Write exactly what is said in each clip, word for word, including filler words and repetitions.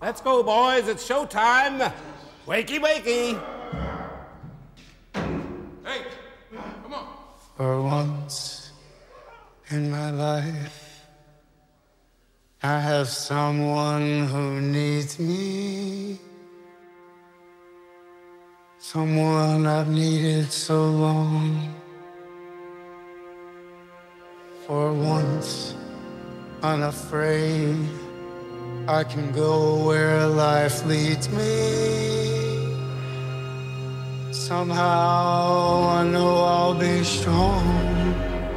Let's go, boys. It's showtime. Wakey, wakey. Hey, come on. For once in my life, I have someone who needs me. Someone I've needed so long. For once, unafraid, I can go where life leads me. Somehow I know I'll be strong.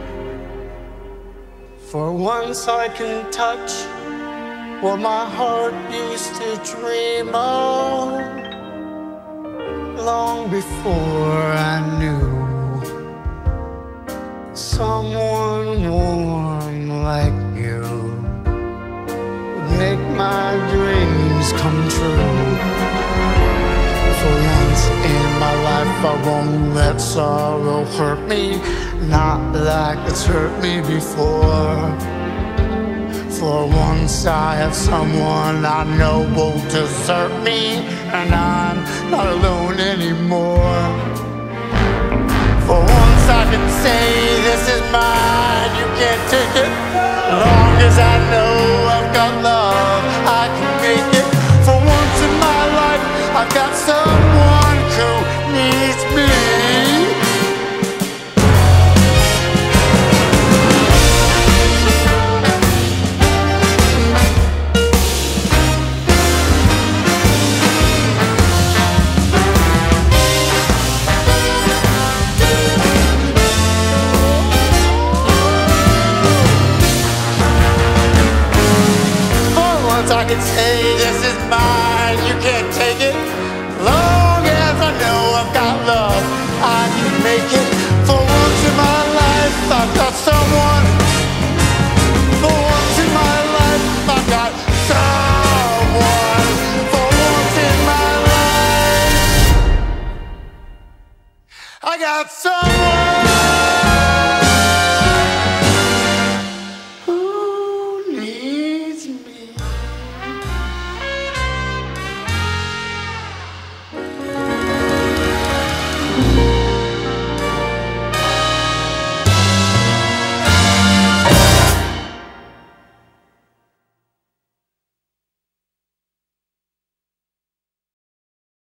For once I can touch what my heart used to dream of, long before I knew someone warm like you would make my dreams come true. For once in my life I won't let sorrow hurt me, not like it's hurt me before. For once I have someone I know won't desert me, and I'm not alone anymore. For once I can say this is mine, you can't take it. Long as I know I've got love, I can make it. For once in my life I've got someone who needs me. I can say this is mine, you can't take it. Long as I know I've got love, I can make it. For once in my life I've got someone